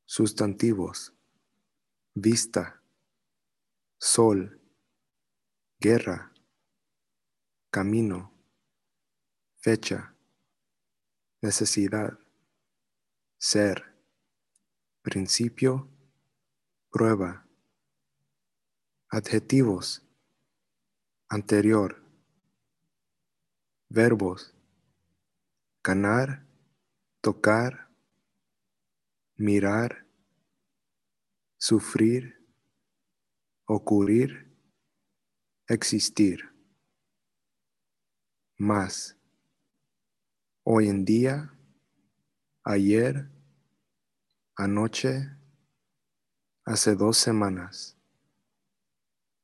Sustantivos: vista, sol, guerra, camino, fecha, necesidad, ser, principio, prueba. Adjetivos: anterior. Verbos: ganar, tocar, mirar, sufrir, ocurrir, existir. Más: hoy en día, ayer, anoche, hace 2 semanas.